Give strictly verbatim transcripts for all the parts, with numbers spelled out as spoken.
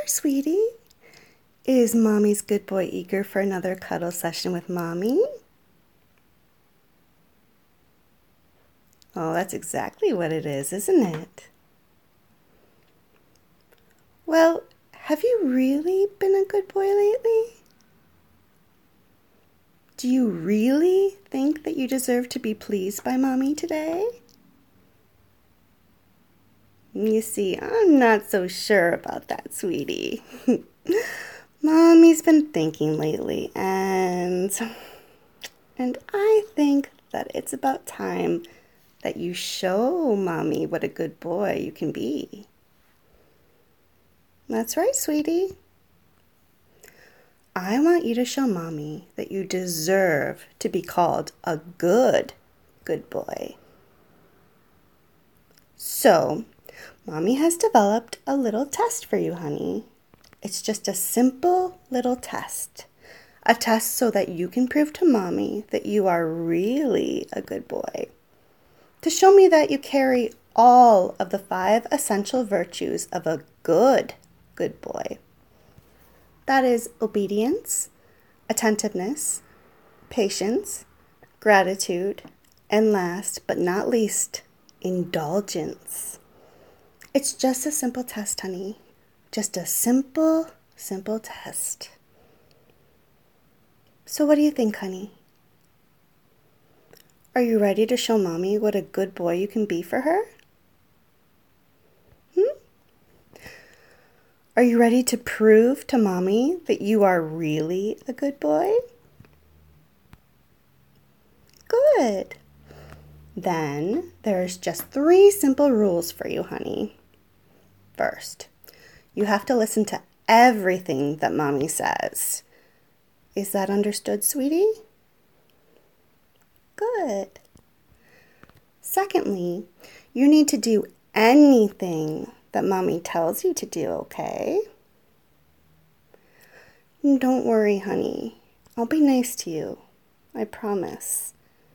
sweetie. Is Mommy's good boy eager for another cuddle session with Mommy? Oh, that's exactly what it is, isn't it? Well, have you really been a good boy lately? Do you really think that you deserve to be pleased by Mommy today? You see, I'm not so sure about that, sweetie. Mommy's been thinking lately, and and I think that it's about time that you show Mommy what a good boy you can be. That's right, sweetie. I want you to show Mommy that you deserve to be called a good, good boy. So, Mommy has developed a little test for you, honey. It's just a simple little test. A test so that you can prove to Mommy that you are really a good boy. To show me that you carry all of the five essential virtues of a good, good boy. That is obedience, attentiveness, patience, gratitude, and last but not least, indulgence. It's just a simple test, honey. Just a simple, simple test. So what do you think, honey? Are you ready to show Mommy what a good boy you can be for her? Hmm? Are you ready to prove to Mommy that you are really a good boy? Good. Then there's just three simple rules for you, honey. First, you have to listen to everything that Mommy says. Is that understood, sweetie? Good. Secondly, you need to do anything that Mommy tells you to do, okay? Don't worry, honey. I'll be nice to you. I promise.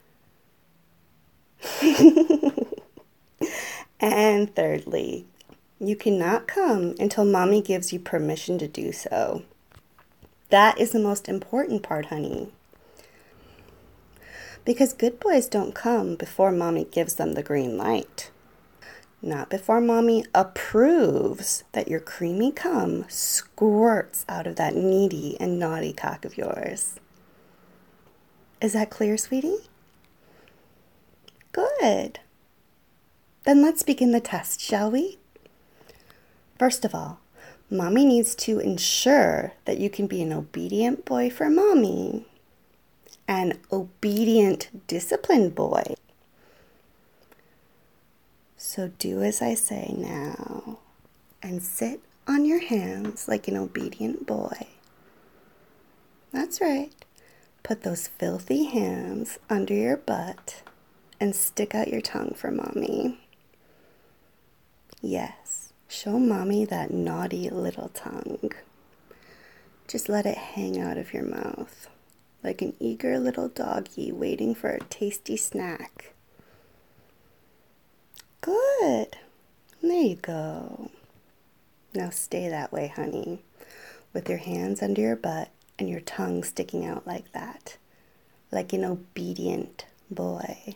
And thirdly, you cannot come until Mommy gives you permission to do so. That is the most important part, honey. Because good boys don't come before Mommy gives them the green light. Not before Mommy approves that your creamy cum squirts out of that needy and naughty cock of yours. Is that clear, sweetie? Good. Then let's begin the test, shall we? First of all, Mommy needs to ensure that you can be an obedient boy for Mommy. An obedient, disciplined boy. So do as I say now and sit on your hands like an obedient boy. That's right. Put those filthy hands under your butt and stick out your tongue for Mommy. Yes, show Mommy that naughty little tongue. Just let it hang out of your mouth like an eager little doggy waiting for a tasty snack. Good. There you go. Now stay that way, honey, with your hands under your butt and your tongue sticking out like that, like an obedient boy.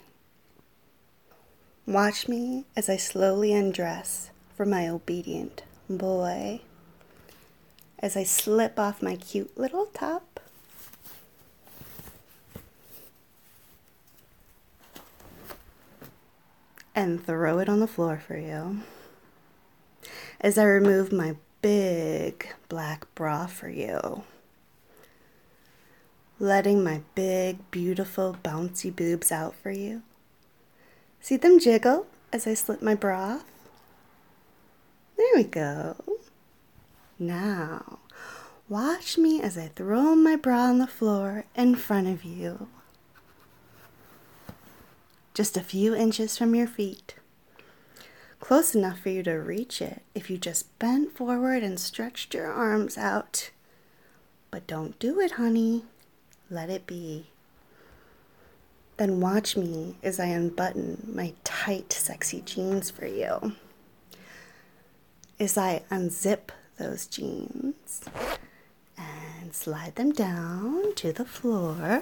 Watch me as I slowly undress for my obedient boy, as I slip off my cute little top and throw it on the floor for you, as I remove my big black bra for you, letting my big, beautiful, bouncy boobs out for you. See them jiggle as I slip my bra off? There we go. Now, watch me as I throw my bra on the floor in front of you. Just a few inches from your feet. Close enough for you to reach it if you just bent forward and stretched your arms out. But don't do it, honey. Let it be. Then watch me as I unbutton my tight, sexy jeans for you. As I unzip those jeans and slide them down to the floor,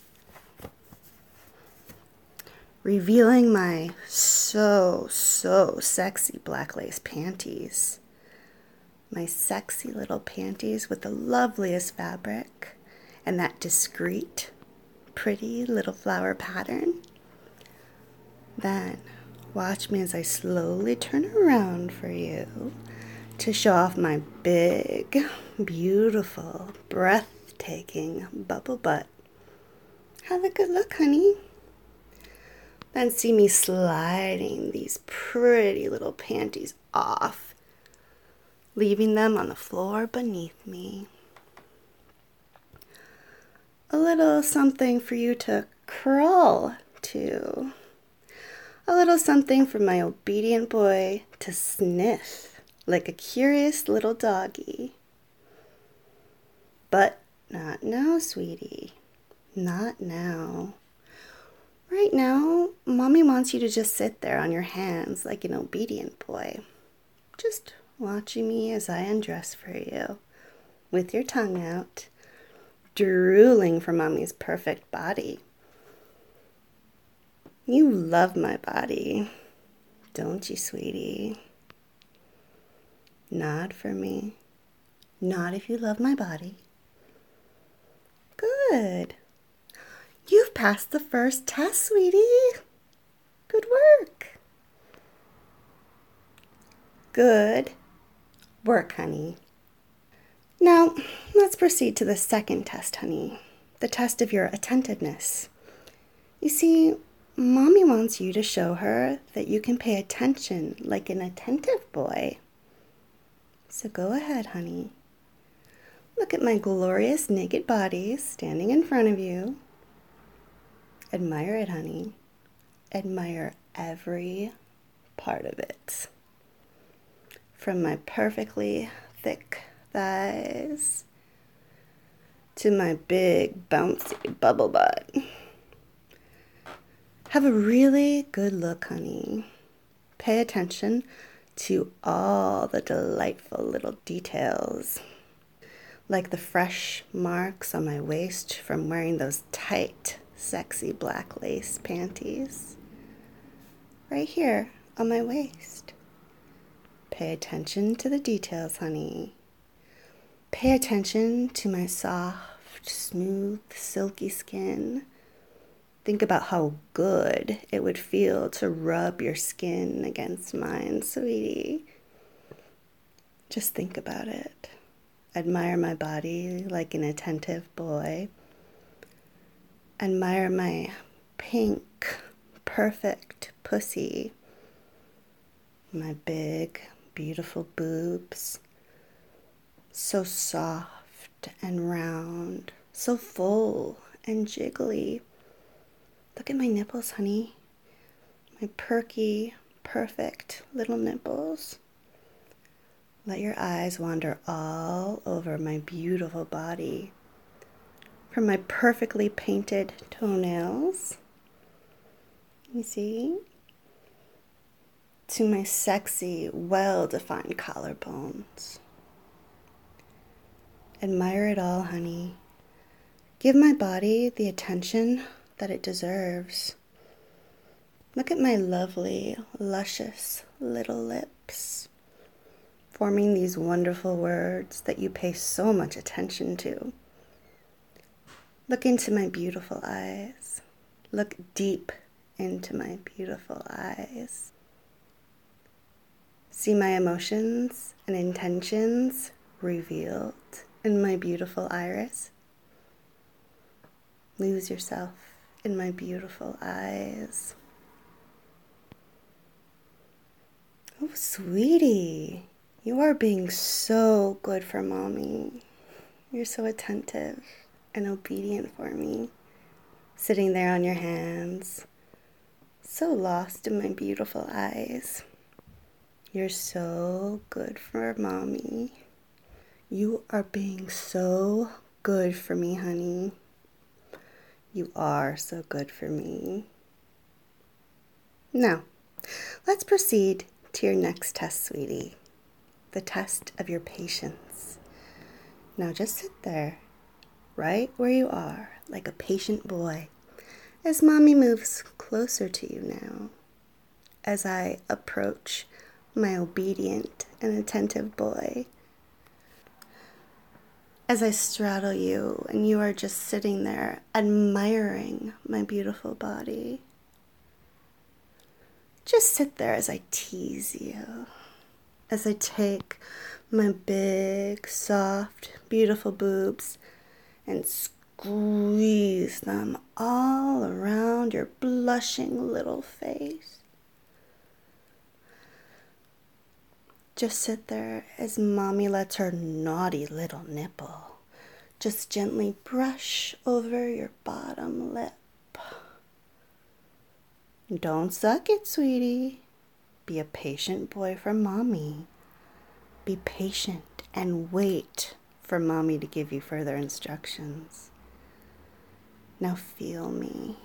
revealing my so, so sexy black lace panties. My sexy little panties with the loveliest fabric and that discreet, pretty little flower pattern. Then watch me as I slowly turn around for you to show off my big, beautiful, breathtaking bubble butt. Have a good look, honey. Then see me sliding these pretty little panties off, leaving them on the floor beneath me. A little something for you to crawl to. A little something for my obedient boy to sniff like a curious little doggy. But not now, sweetie. Not now. Right now, Mommy wants you to just sit there on your hands like an obedient boy, just watching me as I undress for you, with your tongue out, drooling for Mommy's perfect body. You love my body, don't you, sweetie? Nod for me. Nod if you love my body. Good. You've passed the first test, sweetie. Good work. Good work, honey. Now, let's proceed to the second test, honey. The test of your attentiveness. You see, Mommy wants you to show her that you can pay attention like an attentive boy. So go ahead, honey. Look at my glorious naked body standing in front of you. Admire it, honey. Admire every part of it. From my perfectly thick thighs to my big bouncy bubble butt. Have a really good look, honey. Pay attention to all the delightful little details, like the fresh marks on my waist from wearing those tight, sexy black lace panties. Right here on my waist. Pay attention to the details, honey. Pay attention to my soft, smooth, silky skin. Think about how good it would feel to rub your skin against mine, sweetie. Just think about it. Admire my body like an attentive boy. Admire my pink, perfect pussy. My big, beautiful boobs. So soft and round. So full and jiggly. Look at my nipples, honey. My perky, perfect little nipples. Let your eyes wander all over my beautiful body. From my perfectly painted toenails, you see, to my sexy, well-defined collarbones. Admire it all, honey. Give my body the attention that it deserves. Look at my lovely, luscious little lips, forming these wonderful words that you pay so much attention to. Look into my beautiful eyes. Look deep into my beautiful eyes. See my emotions and intentions revealed in my beautiful iris. Lose yourself in my beautiful eyes. Oh, sweetie, you are being so good for Mommy. You're so attentive and obedient for me, sitting there on your hands, so lost in my beautiful eyes. You're so good for Mommy. You are being so good for me, honey. You are so good for me. Now, let's proceed to your next test, sweetie. the test of your patience. Now just sit there, right where you are, like a patient boy, as Mommy moves closer to you now, as I approach my obedient and attentive boy, as I straddle you and you are just sitting there admiring my beautiful body. Just sit there as I tease you, as I take my big, soft, beautiful boobs and squeeze them all around your blushing little face. Just sit there as Mommy lets her naughty little nipple just gently brush over your bottom lip. Don't suck it, sweetie. Be a patient boy for Mommy. Be patient and wait for Mommy to give you further instructions. Now feel me.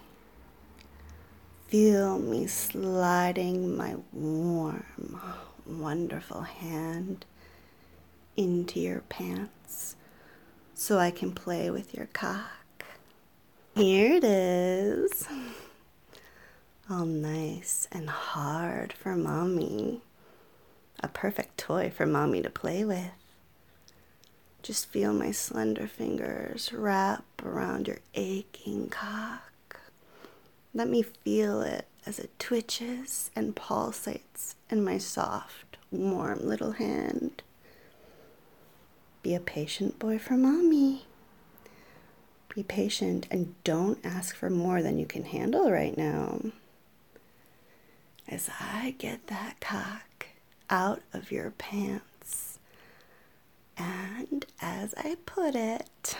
Feel me sliding my warm, wonderful hand into your pants so I can play with your cock. Here it is. All nice and hard for Mommy. A perfect toy for Mommy to play with. Just feel my slender fingers wrap around your aching cock. Let me feel it as it twitches and pulsates in my soft, warm little hand. Be a patient boy for Mommy. Be patient and don't ask for more than you can handle right now. As I get that cock out of your pants, and as I put it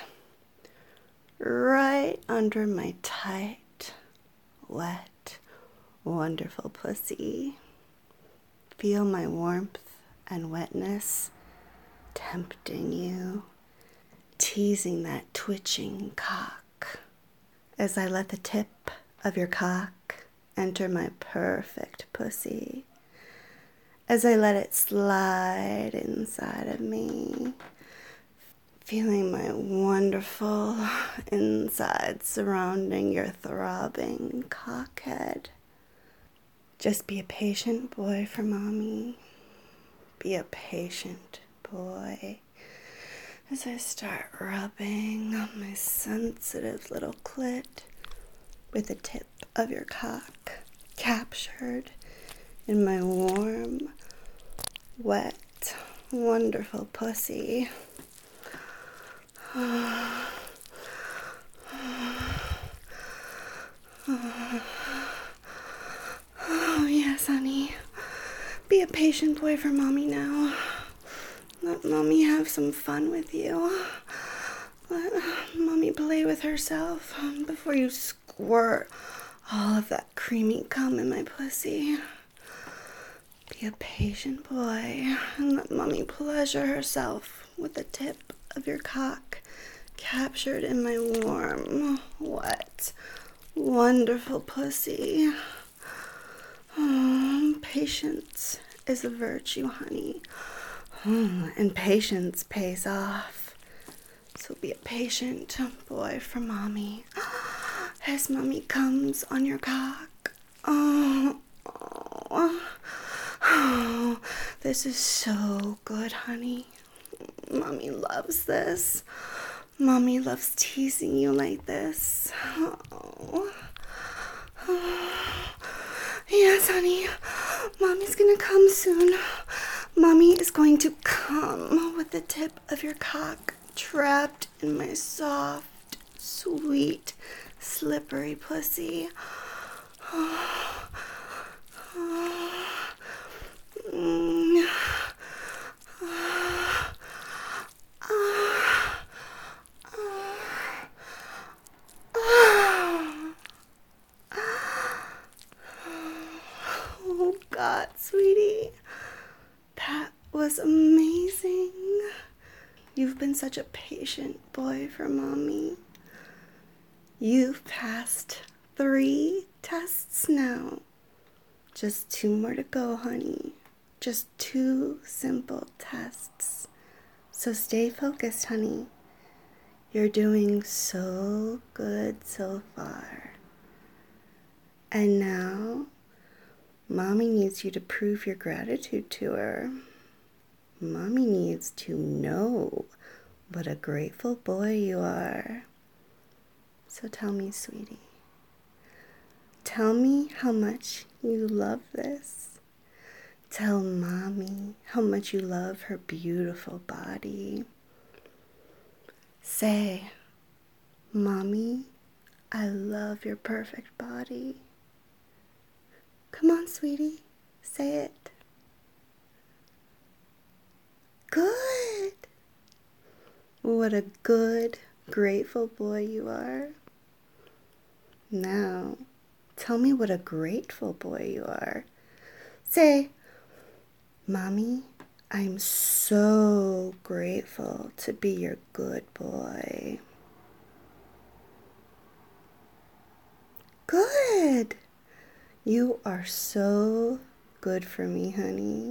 right under my tight, wet, wonderful pussy, feel my warmth and wetness tempting you, teasing that twitching cock, as I let the tip of your cock enter my perfect pussy, as I let it slide inside of me, feeling my wonderful inside surrounding your throbbing cockhead. Just be a patient boy for Mommy. Be a patient boy as I start rubbing on my sensitive little clit with the tip of your cock captured in my warm, wet, wonderful pussy. Oh, yes, honey. Be a patient boy for Mommy now. Let Mommy have some fun with you. Let Mommy play with herself before you squirt all of that creamy cum in my pussy. Be a patient boy and let Mommy pleasure herself with the tip of your cock captured in my warm, wet, wonderful pussy. Oh, patience is a virtue, honey. Oh, and patience pays off. So be a patient boy for Mommy as Mommy comes on your cock. Oh, oh, oh, this is so good, honey. Mommy loves this. Mommy loves teasing you like this. Oh. Oh. Yes, honey. Mommy's gonna come soon. Mommy is going to come with the tip of your cock trapped in my soft, sweet, slippery pussy. Oh. Oh. Mm. Oh. Oh. Oh. Oh, God, sweetie. That was amazing. You've been such a patient boy for Mommy. You've passed three tests now. Just two more to go, honey. Just two simple tests. So stay focused, honey. You're doing so good so far. And now, Mommy needs you to prove your gratitude to her. Mommy needs to know what a grateful boy you are. So tell me, sweetie. Tell me how much you love this. Tell Mommy how much you love her beautiful body. Say, Mommy, I love your perfect body. Come on, sweetie, say it. Good. What a good, grateful boy you are. Now, tell me what a grateful boy you are. Say, Mommy, I'm so grateful to be your good boy. Good. You are so good for me, honey.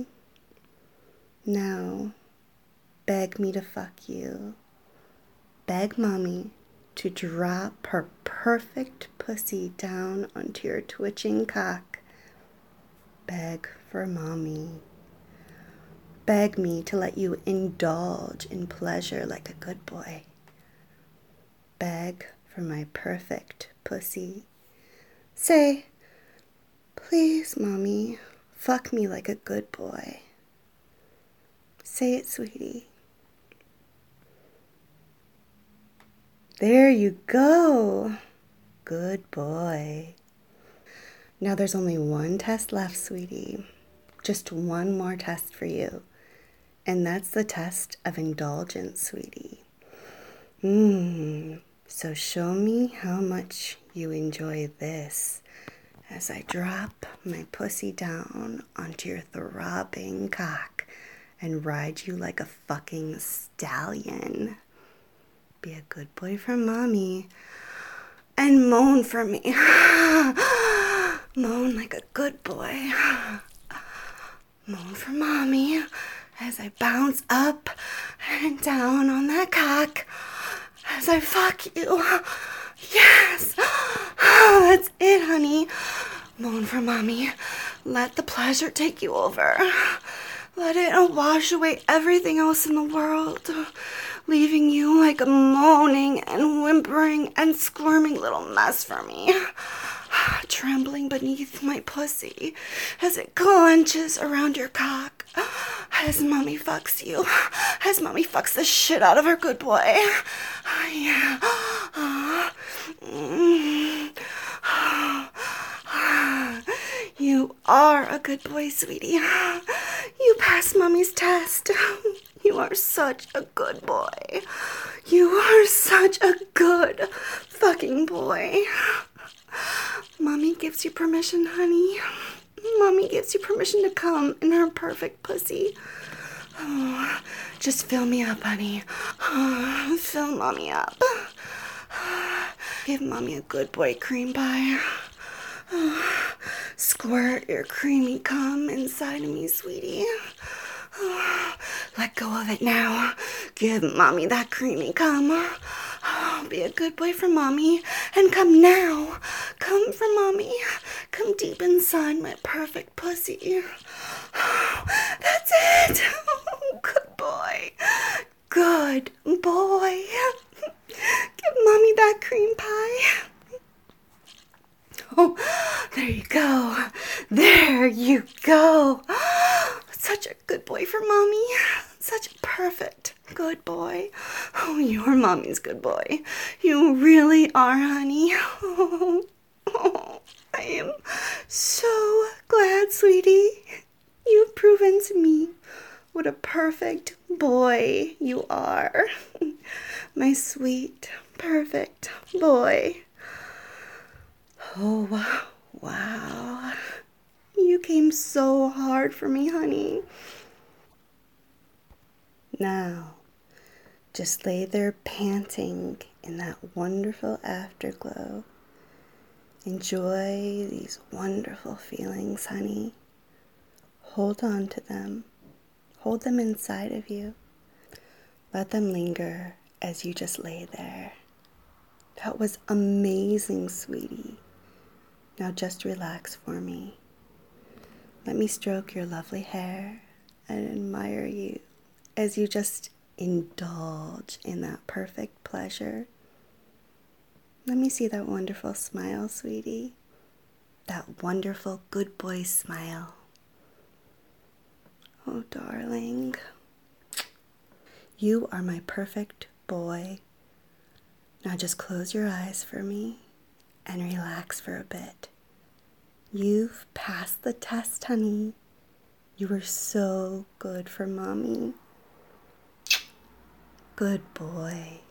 Now, beg me to fuck you. Beg Mommy to drop her perfect pussy down onto your twitching cock. Beg for Mommy. Beg me to let you indulge in pleasure like a good boy. Beg for my perfect pussy. Say, please, Mommy, fuck me like a good boy. Say it, sweetie. There you go. Good boy. Now there's only one test left, sweetie. Just one more test for you. And that's the test of indulgence, sweetie. Mmm. So show me how much you enjoy this as I drop my pussy down onto your throbbing cock and ride you like a fucking stallion. Be a good boy for Mommy and moan for me. Moan like a good boy. Moan for Mommy as I bounce up and down on that cock as I fuck you. Yes. That's it, honey. Moan for Mommy. Let the pleasure take you over. Let it wash away everything else in the world, leaving you like a moaning and whimpering and squirming little mess for me, trembling beneath my pussy as it clenches around your cock, as Mommy fucks you, as Mommy fucks the shit out of her good boy. Yeah. You are a good boy, sweetie. You passed Mommy's test. You are such a good boy. You are such a good fucking boy. Mommy gives you permission, honey. Mommy gives you permission to come in her perfect pussy. Oh, just fill me up, honey. Oh, fill Mommy up. Give Mommy a good boy cream pie. Oh, squirt your creamy cum inside of me, sweetie. Oh, let go of it now. Give Mommy that creamy cum. Oh, be a good boy for Mommy and come now. Come for Mommy. Come deep inside my perfect pussy. Oh, that's it. Oh, good boy. Good boy. Give Mommy that cream pie. Oh, there you go. There you go. Such a good boy for Mommy. Such a perfect good boy. Oh, you're Mommy's good boy. You really are, honey. Oh, oh, I am so glad, sweetie. You've proven to me what a perfect boy you are. My sweet, perfect boy. Oh, wow. You came so hard for me, honey. Now, just lay there panting in that wonderful afterglow. Enjoy these wonderful feelings, honey. hold on to them. Hold them inside of you. Let them linger as you just lay there. That was amazing, sweetie. Now just relax for me. Let me stroke your lovely hair and admire you as you just indulge in that perfect pleasure. Let me see that wonderful smile, sweetie. That wonderful good boy smile. Oh, darling. You are my perfect boy. Now just close your eyes for me and relax for a bit. You've passed the test, honey. You were so good for mommy. Good boy.